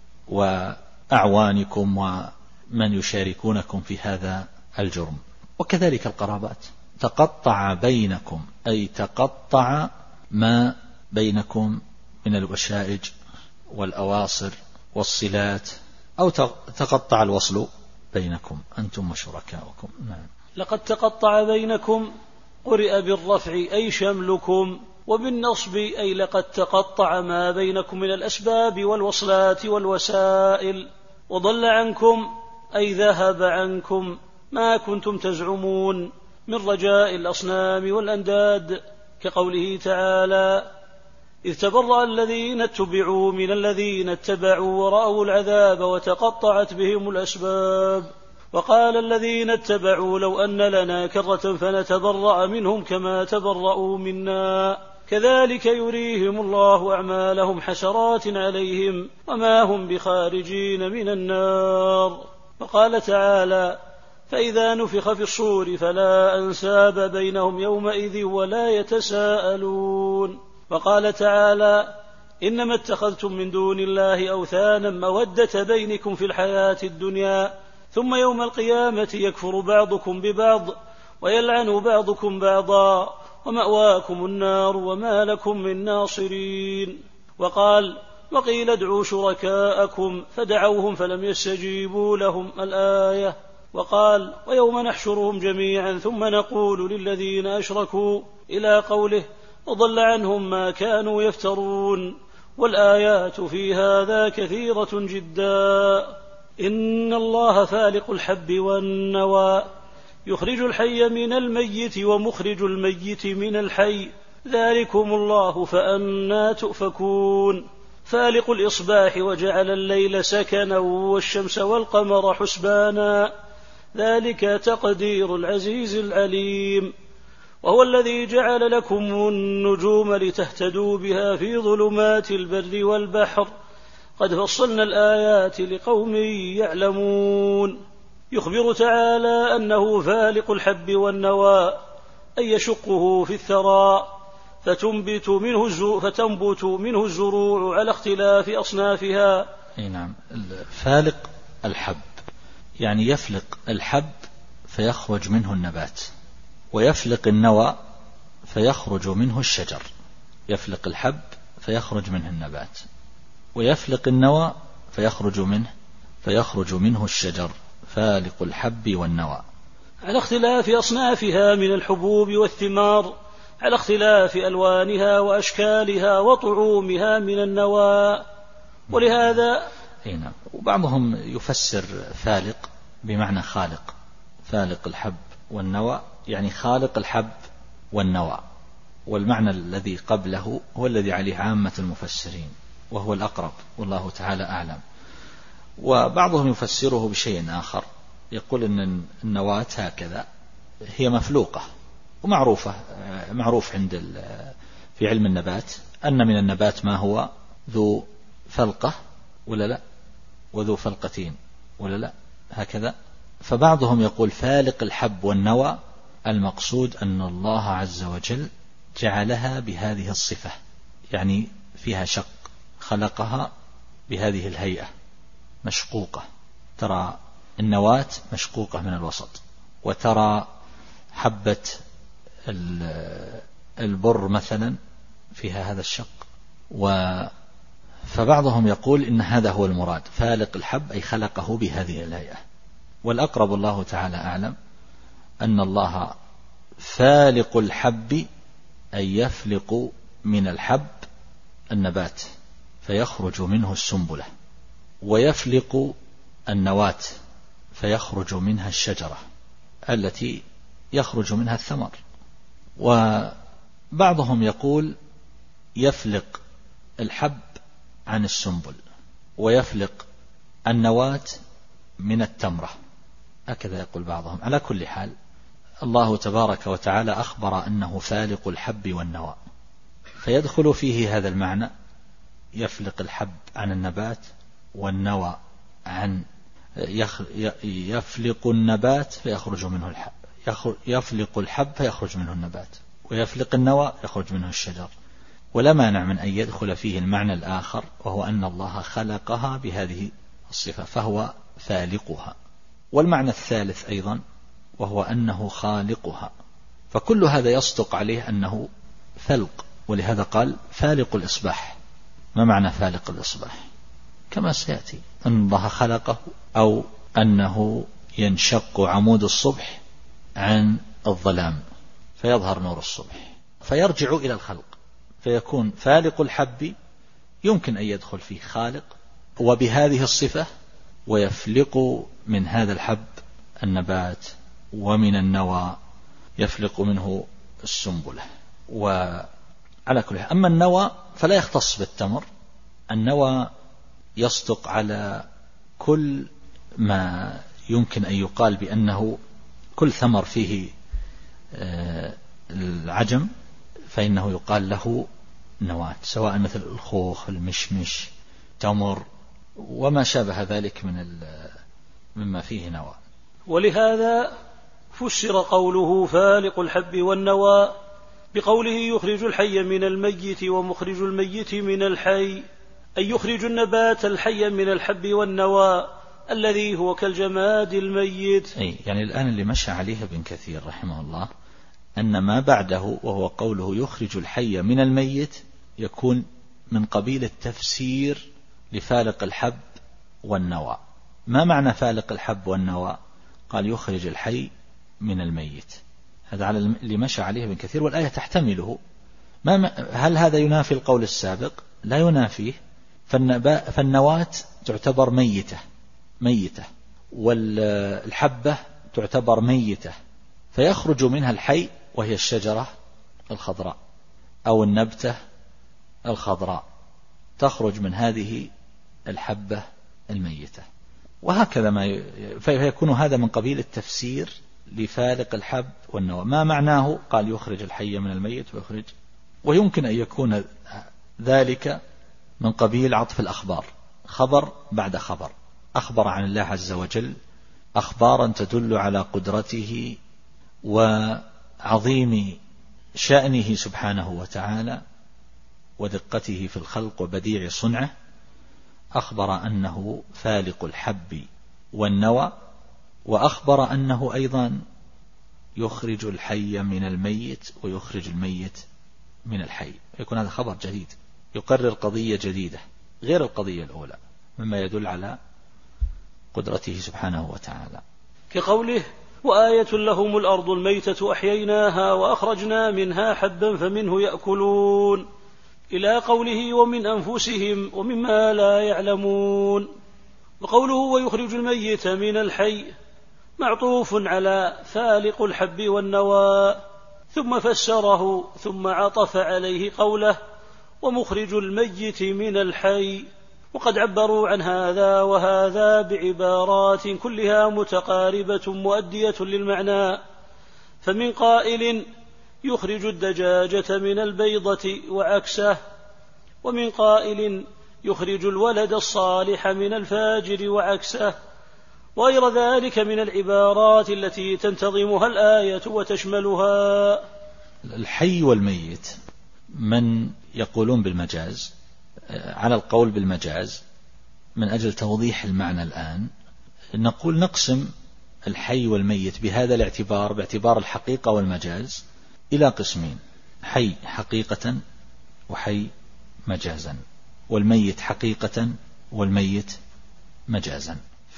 وأعوانكم ومن يشاركونكم في هذا الجرم. وكذلك القرابات، تقطع بينكم أي تقطع ما بينكم من الوشائج والأواصر والصلات، أو تقطع الوصل بينكم أنتم وشركاؤكم. نعم. لقد تقطع بينكم، قرئ بالرفع أي شملكم، وبالنصب أي لقد تقطع ما بينكم من الأسباب والوصلات والوسائل، وضل عنكم أي ذهب عنكم ما كنتم تزعمون من رجاء الأصنام والأنداد، كقوله تعالى إذ تبرأ الذين اتبعوا من الذين اتبعوا ورأوا العذاب وتقطعت بهم الأسباب، وقال الذين اتبعوا لو أن لنا كرة فنتبرأ منهم كما تبرأوا منا كذلك يريهم الله أعمالهم حسرات عليهم وما هم بخارجين من النار. وقال تعالى فإذا نفخ في الصور فلا أنساب بينهم يومئذ ولا يتساءلون. وقال تعالى إنما اتخذتم من دون الله أوثانا مودة بينكم في الحياة الدنيا ثم يوم القيامة يكفر بعضكم ببعض ويلعن بعضكم بعضا ومأواكم النار وما لكم من ناصرين. وقال وقيل ادعوا شركاءكم فدعوهم فلم يستجيبوا لهم الآية. وقال ويوم نحشرهم جميعا ثم نقول للذين أشركوا إلى قوله وضل عنهم ما كانوا يفترون. والآيات في هذا كثيرة جدا. إن الله فالق الحب والنوى يخرج الحي من الميت ومخرج الميت من الحي ذلكم الله فأنى تؤفكون. فالق الإصباح وجعل الليل سكنا والشمس والقمر حسبانا ذلك تقدير العزيز العليم وهو الذي جعل لكم النجوم لتهتدوا بها في ظلمات البر والبحر قد فصلنا الآيات لقوم يعلمون. يخبر تعالى أنه فالق الحب والنوى أي يشقه في الثرى فتنبت منه الزروع على اختلاف أصنافها. نعم. فالق الحب يعني يفلق الحب فيخرج منه النبات، ويفلق النوى فيخرج منه الشجر. يفلق الحب فيخرج منه النبات، ويفلق النوى فيخرج منه الشجر. فالق الحب والنوى على اختلاف أصنافها من الحبوب والثمار، على اختلاف ألوانها وأشكالها وطعومها من النوى. ولهذا نعم. وبعضهم يفسر فالق بمعنى خالق. فالق الحب والنوى يعني خالق الحب والنوى، والمعنى الذي قبله هو الذي عليه عامة المفسرين وهو الأقرب والله تعالى أعلم. وبعضهم يفسره بشيء آخر، يقول أن النواة هكذا هي مفلوقة ومعروفة، معروف في علم النبات أن من النبات ما هو ذو فلقة ولا لا، وذو فلقتين ولا لا، هكذا. فبعضهم يقول فالق الحب والنوى المقصود أن الله عز وجل جعلها بهذه الصفة، يعني فيها شق، خلقها بهذه الهيئة مشقوقة. ترى النواة مشقوقة من الوسط، وترى حبة البر مثلا فيها هذا الشق. فبعضهم يقول إن هذا هو المراد، فالق الحب أي خلقه بهذه الهيئة. والأقرب الله تعالى أعلم أن الله فالق الحب أي يفلق من الحب النبات فيخرج منه السنبلة، ويفلق النواة فيخرج منها الشجرة التي يخرج منها الثمر. وبعضهم يقول يفلق الحب عن السنبل، ويفلق النواة من التمرة، هكذا يقول بعضهم. على كل حال الله تبارك وتعالى أخبر أنه فالق الحب والنوى، فيدخل فيه هذا المعنى، يفلق الحب عن النبات والنوى عن يفلق النبات فيخرج منه الحب، يفلق الحب فيخرج منه النبات، ويفلق النوى يخرج منه الشجر. ولا مانع من أن يدخل فيه المعنى الآخر، وهو أن الله خلقها بهذه الصفة فهو فالقها. والمعنى الثالث أيضا وهو أنه خالقها، فكل هذا يصدق عليه أنه فلق. ولهذا قال فالق الإصباح. ما معنى فالق الإصباح؟ كما سيأتي أن الله خلقه، أو أنه ينشق عمود الصبح عن الظلام فيظهر نور الصبح فيرجع إلى الخلق، فيكون فالق الحب يمكن أن يدخل فيه خالق وبهذه الصفة، ويفلق من هذا الحب النبات، ومن النوى يفلق منه السنبلة. وعلى كل حال أما النوى فلا يختص بالتمر، النوى يصدق على كل ما يمكن أن يقال بأنه كل ثمر فيه العجم فإنه يقال له نواة، سواء مثل الخوخ، المشمش، تمر، وما شابه ذلك مما فيه نوى. ولهذا فسر قوله فالق الحب والنوى بقوله يخرج الحي من الميت ومخرج الميت من الحي، أي يخرج النبات الحي من الحب والنوى الذي هو كالجماد الميت. يعني الآن اللي مشى عليه ابن كثير رحمه الله أن ما بعده وهو قوله يخرج الحي من الميت يكون من قبيل التفسير لفالق الحب والنوى. ما معنى فالق الحب والنوى؟ قال يخرج الحي من الميت، هذا على اللي مشى عليه ابن كثير، والآية تحتمله. هل هذا ينافي القول السابق؟ لا ينافيه، فالنواة تعتبر ميتة والحبة تعتبر ميتة، فيخرج منها الحي وهي الشجرة الخضراء أو النبتة الخضراء، تخرج من هذه الحبة الميتة. وهكذا فيكون هذا من قبيل التفسير لفالق الحب والنوى. ما معناه؟ قال يخرج الحي من الميت ويخرج، ويمكن أن يكون ذلك من قبيل عطف الأخبار، خبر بعد خبر، أخبر عن الله عز وجل أخبارا تدل على قدرته وعظيم شأنه سبحانه وتعالى ودقته في الخلق وبديع صنعه. أخبر أنه فالق الحب والنوى، وأخبر أنه أيضا يخرج الحي من الميت ويخرج الميت من الحي. يكون هذا خبر جديد يقرر قضية جديدة غير القضية الأولى، مما يدل على قدرته سبحانه وتعالى. كقوله وآية لهم الأرض الميتة أحييناها وأخرجنا منها حبا فمنه يأكلون، إلى قوله ومن أنفسهم ومما لا يعلمون. وقوله ويخرج الميت من الحي معطوف على فالق الحب والنوى، ثم فسره ثم عطف عليه قوله ومخرج الميت من الحي. وقد عبروا عن هذا وهذا بعبارات كلها متقاربة مؤدية للمعنى، فمن قائل يخرج الدجاجة من البيضة وعكسه، ومن قائل يخرج الولد الصالح من الفاجر وعكسه، وغير ذلك من العبارات التي تنتظمها الآية وتشملها. الحي والميت من يقولون بالمجاز، على القول بالمجاز من أجل توضيح المعنى الآن نقول نقسم الحي والميت بهذا الاعتبار، باعتبار الحقيقة والمجاز، إلى قسمين: حي حقيقة وحي مجازا، والميت حقيقة والميت مجازا.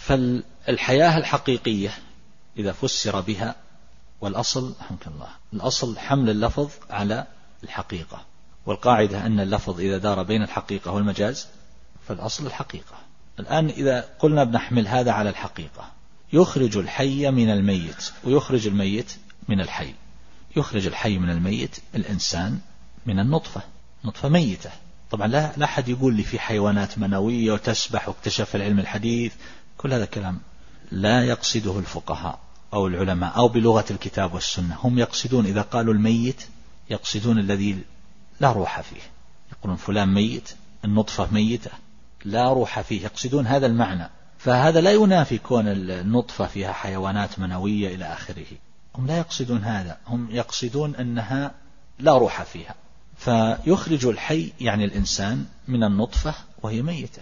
فالحياة الحقيقية إذا فسر بها، والأصل رحمك الله الأصل حمل اللفظ على الحقيقة، والقاعدة أن اللفظ إذا دار بين الحقيقة والمجاز فالأصل الحقيقة. الآن إذا قلنا بنحمل هذا على الحقيقة، يخرج الحي من الميت ويخرج الميت من الحي. يخرج الحي من الميت الإنسان من النطفة، نطفة ميتة. طبعا لا أحد يقول لي في حيوانات منوية وتسبح واكتشف العلم الحديث، كل هذا كلام لا يقصده الفقهاء أو العلماء أو بلغة الكتاب والسنة. هم يقصدون إذا قالوا الميت يقصدون الذي لا روح فيه، يقولون فلان ميت، النطفة ميتة لا روح فيه، يقصدون هذا المعنى. فهذا لا ينافي كون النطفة فيها حيوانات منوية إلى آخره، هم لا يقصدون هذا، هم يقصدون أنها لا روح فيها. فيخرج الحي يعني الإنسان من النطفة وهي ميتة،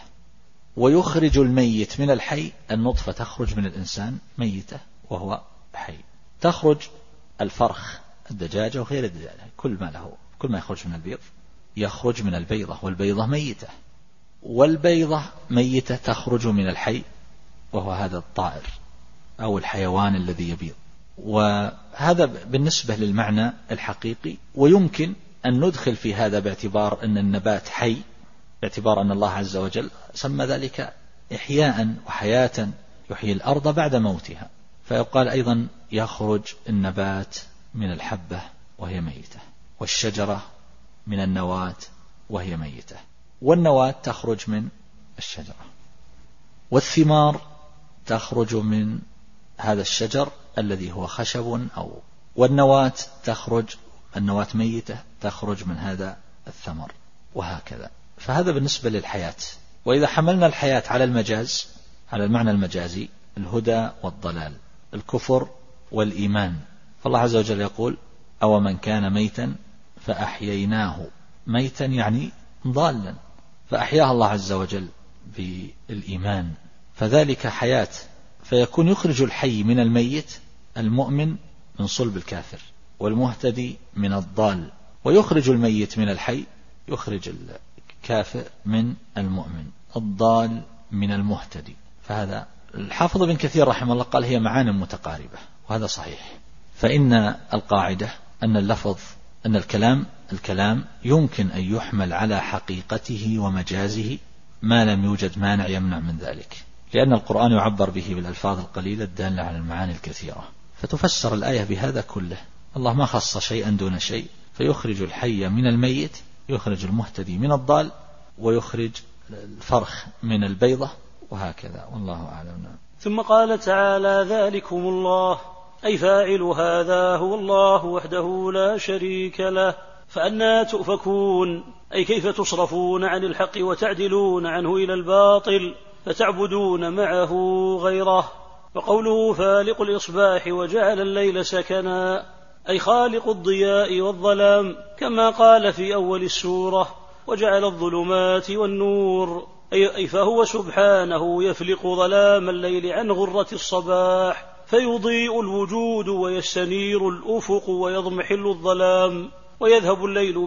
ويخرج الميت من الحي، النطفة تخرج من الإنسان ميتة وهو حي. تخرج الفرخ، الدجاجة وغير الدجاجة، كل ما يخرج من البيض يخرج من البيضة، والبيضة ميتة، والبيضة ميتة تخرج من الحي وهو هذا الطائر أو الحيوان الذي يبيض. وهذا بالنسبة للمعنى الحقيقي. ويمكن أن ندخل في هذا باعتبار أن النبات حي، باعتبار أن الله عز وجل سمى ذلك إحياء وحياة، يحيي الأرض بعد موتها. فيقال أيضا يخرج النبات من الحبة وهي ميتة، والشجرة من النواة وهي ميتة، والنواة تخرج من الشجرة، والثمار تخرج من هذا الشجر الذي هو خشب والنواة تخرج، النواة ميتة تخرج من هذا الثمر، وهكذا. فهذا بالنسبة للحياة. وإذا حملنا الحياة على المجاز، على المعنى المجازي، الهدى والضلال، الكفر والإيمان، فالله عز وجل يقول أو من كان ميتا فأحييناه، ميتا يعني ضالا، فأحياه الله عز وجل بالإيمان، فذلك حياة. فيكون يخرج الحي من الميت، المؤمن من صلب الكافر، والمهتدي من الضال، ويخرج الميت من الحي، يخرج الكافر من المؤمن، الضال من المهتدي. فهذا الحافظ بن كثير رحمه الله قال هي معاني متقاربة، وهذا صحيح. فإن القاعدة أن اللفظ، أن الكلام يمكن أن يحمل على حقيقته ومجازه ما لم يوجد مانع يمنع من ذلك، لأن القرآن يعبر به بالألفاظ القليلة الدالة على المعاني الكثيرة. فتفسر الآية بهذا كله، الله ما خص شيئا دون شيء، فيخرج الحي من الميت، يخرج المهتدي من الضال، ويخرج الفرخ من البيضة وهكذا، والله أعلم. ثم قال تعالى: ذلكم الله، أي فاعل هذا هو الله وحده لا شريك له، فأنى تؤفكون، أي كيف تصرفون عن الحق وتعدلون عنه إلى الباطل فتعبدون معه غيره. وقوله فالق الإصباح وجعل الليل سكنا، أي خالق الضياء والظلام، كما قال في أول السورة: وجعل الظلمات والنور، أي فهو سبحانه يفلق ظلام الليل عن غرة الصباح فيضيء الوجود ويستنير الأفق ويضمحل الظلام، ويذهب الليل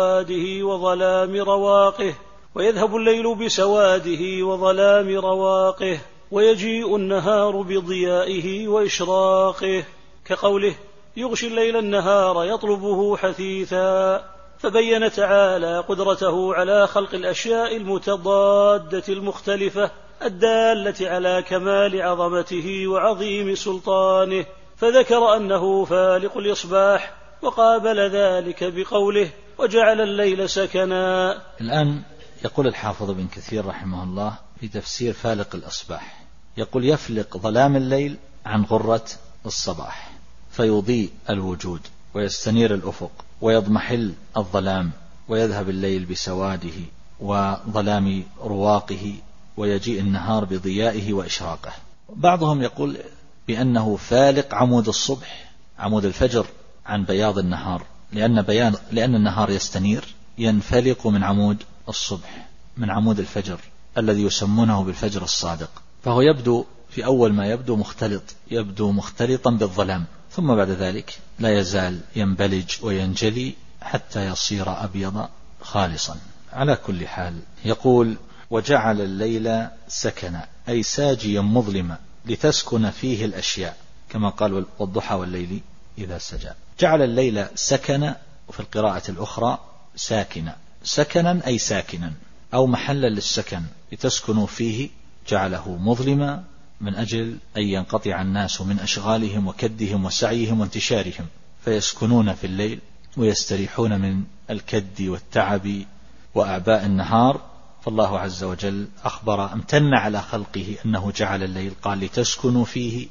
بسواده وظلام رواقه، ويجيء النهار بضيائه وإشراقه، كقوله: يغشي الليل النهار يطلبه حثيثا. فبين تعالى قدرته على خلق الأشياء المتضادة المختلفة الدالة على كمال عظمته وعظيم سلطانه، فذكر أنه فالق الإصباح، وقابل ذلك بقوله: وجعل الليل سكنا. الآن يقول الحافظ ابن كثير رحمه الله في تفسير فالق الإصباح، يقول: يفلق ظلام الليل عن غرة الصباح فيضيء الوجود ويستنير الأفق ويضمحل الظلام، ويذهب الليل بسواده وظلام رواقه، ويجيء النهار بضيائه وإشراقه. بعضهم يقول بأنه فالق عمود الصبح، عمود الفجر، عن بياض النهار، لأن النهار يستنير، ينفلق من عمود الصبح، من عمود الفجر الذي يسمونه بالفجر الصادق، فهو يبدو في أول ما يبدو مختلطا بالظلام، ثم بعد ذلك لا يزال ينبلج وينجلي حتى يصير أبيض خالصا. على كل حال يقول: وجعل الليل سكنا، أي ساجيا مظلما لتسكن فيه الأشياء، كما قال: والضحى والليل إذا سجى. جعل الليل سكنا، وفي القراءة الأخرى ساكنا، سكنا أي ساكنا أو محلا للسكن، لتسكنوا فيه. جعله مظلما من أجل أن ينقطع الناس من أشغالهم وكدهم وسعيهم وانتشارهم، فيسكنون في الليل ويستريحون من الكد والتعب وأعباء النهار. فالله عز وجل أخبر امتن على خلقه أنه جعل الليل، قال: لتسكنوا فيه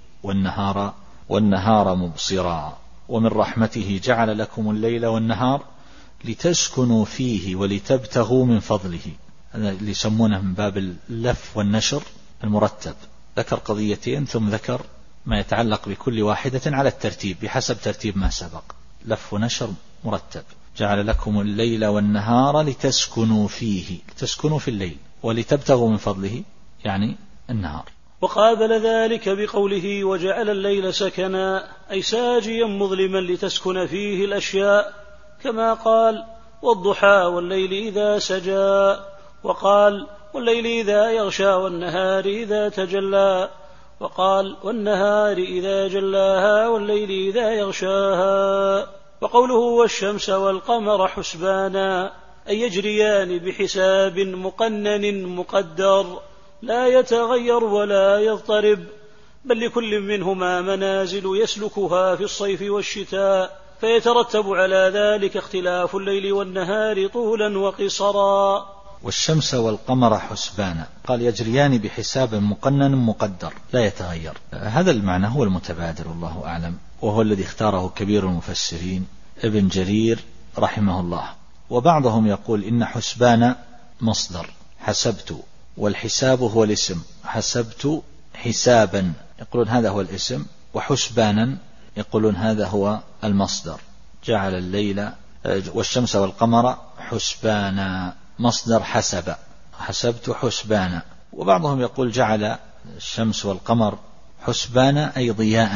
والنهار مبصرا. ومن رحمته جعل لكم الليل والنهار لتسكنوا فيه ولتبتغوا من فضله. هذا اللي يسمونه من باب اللف والنشر المرتب، ذكر قضيتين ثم ذكر ما يتعلق بكل واحدة على الترتيب بحسب ترتيب ما سبق، لف ونشر مرتب. جعل لكم الليل والنهار لتسكنوا فيه، لتسكنوا في الليل، ولتبتغوا من فضله يعني النهار. وقابل ذلك بقوله: وجعل الليل سكنا، أي ساجيا مظلما لتسكن فيه الأشياء، كما قال: والضحى والليل إذا سجى، وقال: والليل إذا يغشى والنهار إذا تجلى، وقال: والنهار إذا جلاها والليل إذا يغشاها. وقوله: والشمس والقمر حسبانا، أي يجريان بحساب مقنن مقدر لا يتغير ولا يضطرب، بل لكل منهما منازل يسلكها في الصيف والشتاء، فيترتب على ذلك اختلاف الليل والنهار طولا وقصرا. والشمس والقمر حسبانا، قال: يجريان بحساب مقنن مقدر لا يتغير. هذا المعنى هو المتبادر والله أعلم، وهو الذي اختاره كبير المفسرين ابن جرير رحمه الله. وبعضهم يقول إن حسبان مصدر حسبت، والحساب هو الاسم، حسبت حسابا يقولون هذا هو الاسم، وحسبانا يقولون هذا هو المصدر. جعل الليل والشمس والقمر حسبانا، مصدر حسب، حسبت حسبانا. وبعضهم يقول جعل الشمس والقمر حسبانا أي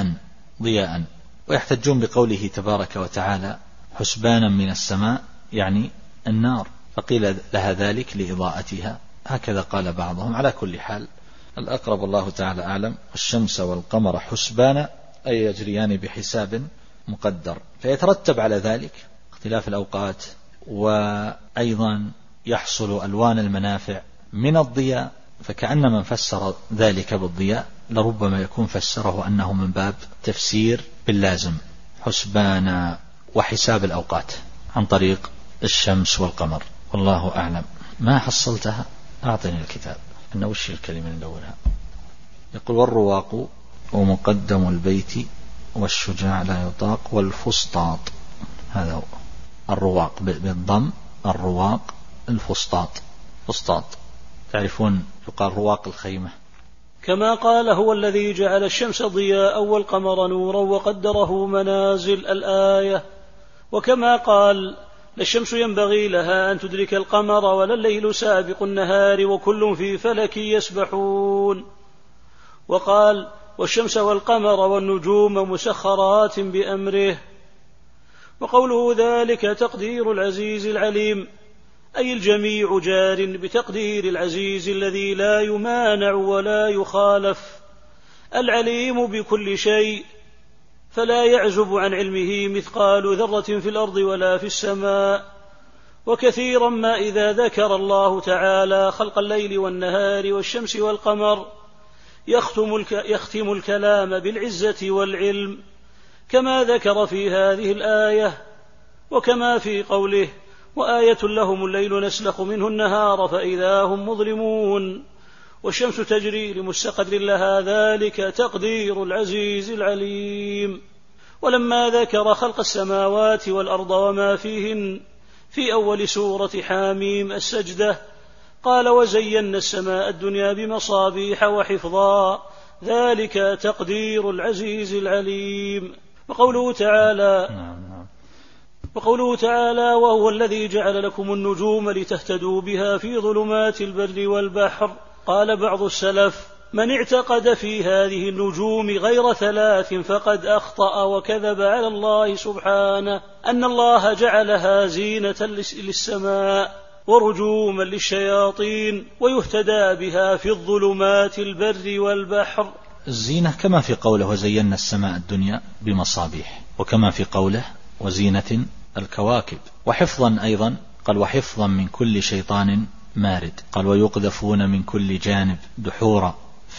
ضياء، ويحتجون بقوله تبارك وتعالى: حسبانا من السماء، يعني النار، فقيل لها ذلك لإضاءتها، هكذا قال بعضهم. على كل حال الأقرب الله تعالى أعلم، الشمس والقمر حسبانا أي يجريان بحساب مقدر، فيترتب على ذلك اختلاف الأوقات، وأيضا يحصل ألوان المنافع من الضياء، فكأن من فسر ذلك بالضياء لربما يكون فسره أنه من باب تفسير باللازم، حسبانا وحساب الأوقات عن طريق الشمس والقمر، والله أعلم. ما حصلتها أعطني الكتاب. أنه وش الكلمة من أولها؟ يقول والرواق ومقدم البيت والشجاع لا يطاق والفسطاط. هذا هو الرواق بالضم، الرواق الفسطاط. فسطاط تعرفون يقال رواق الخيمة. كما قال هو الذي جعل الشمس ضياء والقمر نورا وقدره منازل الآية. وكما قال لا الشمس ينبغي لها أن تدرك القمر ولا الليل سابق النهار وكل في فلك يسبحون. وقال والشمس والقمر والنجوم مسخرات بأمره. وقوله ذلك تقدير العزيز العليم، أي الجميع جار بتقدير العزيز الذي لا يمانع ولا يخالف، العليم بكل شيء، فلا يعزب عن علمه مثقال ذرة في الأرض ولا في السماء. وكثيرا ما إذا ذكر الله تعالى خلق الليل والنهار والشمس والقمر يختم الكلام بالعزة والعلم، كما ذكر في هذه الآية، وكما في قوله وآية لهم الليل نسلخ منه النهار فإذا هم مظلمون والشمس تجري لمستقر لها ذلك تقدير العزيز العليم. ولما ذكر خلق السماوات والأرض وما فيهن في أول سورة حاميم السجدة قال وزينا السماء الدنيا بمصابيح وحفظا ذلك تقدير العزيز العليم. وقوله تعالى وهو الذي جعل لكم النجوم لتهتدوا بها في ظلمات البر والبحر. قال بعض السلف من اعتقد في هذه النجوم غير ثلاث فقد أخطأ وكذب على الله سبحانه، أن الله جعلها زينة للسماء ورجوما للشياطين ويهتدى بها في الظلمات البر والبحر. الزينة كما في قوله وزينا السماء الدنيا بمصابيح، وكما في قوله وزينة الكواكب، وحفظا أيضا قال وحفظا من كل شيطان مارد، قال ويقذفون من كل جانب دحورا،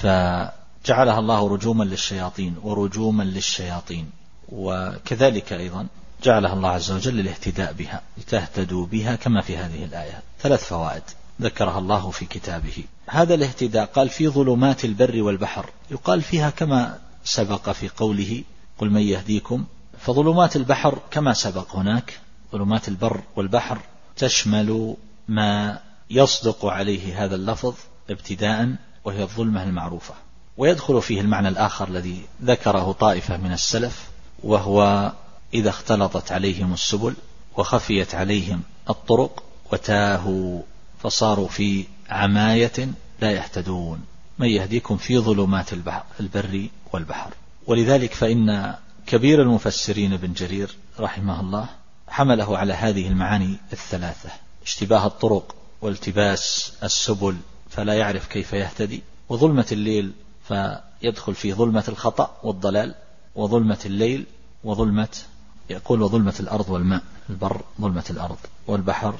فجعلها الله رجوما للشياطين ورجوما للشياطين. وكذلك أيضا جعلها الله عز وجل للاهتداء بها لتهتدوا بها كما في هذه الآية. 3 فوائد ذكرها الله في كتابه. هذا الاهتداء قال في ظلمات البر والبحر، يقال فيها كما سبق في قوله قل من يهديكم، فظلمات البحر كما سبق هناك ظلمات البر والبحر تشمل ما يصدق عليه هذا اللفظ ابتداء وهي الظلمة المعروفة، ويدخل فيه المعنى الآخر الذي ذكره طائفة من السلف، وهو إذا اختلطت عليهم السبل وخفيت عليهم الطرق وتاهوا فصاروا في عماية لا يهتدون. من يهديكم في ظلمات البر والبحر. ولذلك فإن كبير المفسرين ابن جرير رحمه الله حمله على هذه المعاني 3: اشتباه الطرق والتباس السبل فلا يعرف كيف يهتدي، وظلمة الليل فيدخل في ظلمة الخطأ والضلال، وظلمة الليل وظلمة يقول وظلمة الأرض والماء، البر ظلمة الأرض والبحر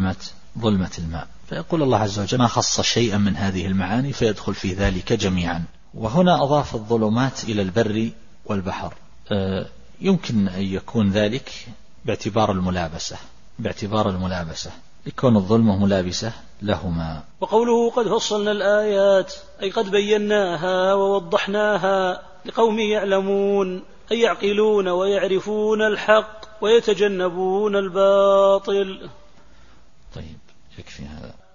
ظلمة الماء، فيقول الله عز وجل ما خص شيئا من هذه المعاني فيدخل في ذلك جميعا. وهنا أضاف الظلمات إلى البر والبحر، يمكن أن يكون ذلك باعتبار الملابسة لكون الظلمة ملابسة لهما. وقوله قد فصلنا الآيات أي قد بيناها ووضحناها لقوم يعلمون، أي يعقلون ويعرفون الحق ويتجنبون الباطل. طيب يكفي هذا.